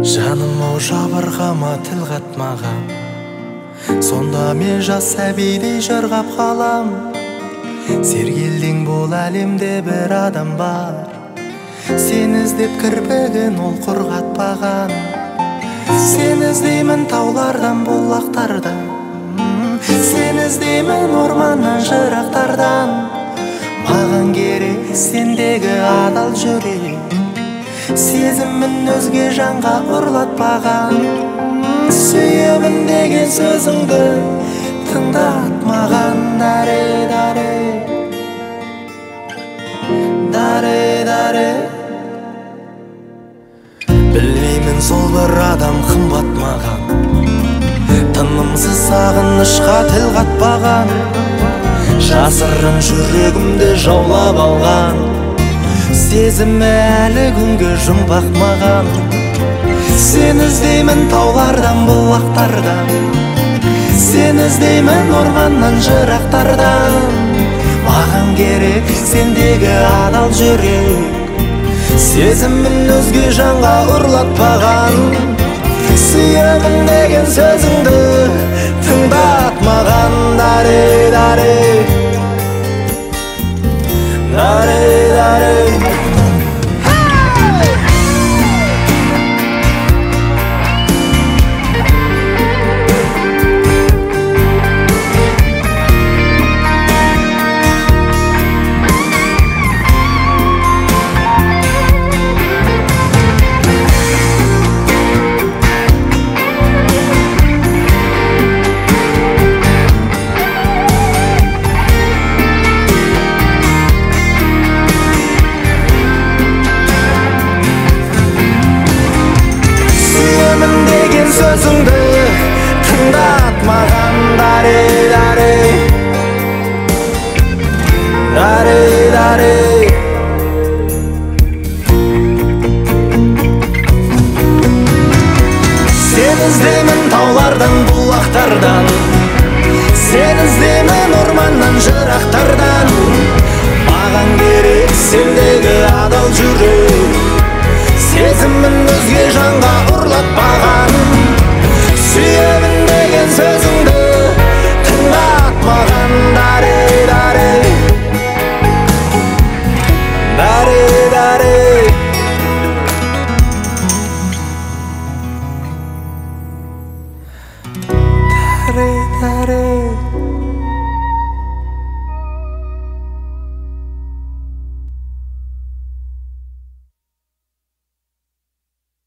Жаным ау жабырғама тіл қатмаған, сонда мен жас сәбидей жырғап қалам. Сергелдең бұл әлемде бір адам бар, сен іздеп кірпігін ол құрғатпаған. Сен іздеймін таулардан, бұлақтардан, сен іздеймін орманнан, жырақтардан. Маған керек сендегі адал жүрек, сезімін өзге жанға ұрлатпаған. Сүйемін деген сөзіңді тыңдатмаған. Даре, білмеймін сол бір адам қымбат маған, тынымсыз сағынышқа тіл қатпаған. Жасырын жүрегімді жаулап алған, сезімі әлі күнге жұмбақ маған. Сен іздеймін таулардан, бұлақтардан, сен іздеймін орманнан, жырақтардан. Маған керек сендегі адал жүрек, сезімін өзге жанға ұрлатпаған. Сүйемін деген сөзіңді тыңдатмаған. Даре, сөзіңді тыңдатмаған. Даре, сен іздеймін таулардан, бұлақтардан, сен іздеймін орманнан, жырақтардан. Маған керек сендегі адал жүрек, сезімін өзге жанға ұрлатпаған. Сүйемін деген сөзіңді тыңдатмаған. Даре.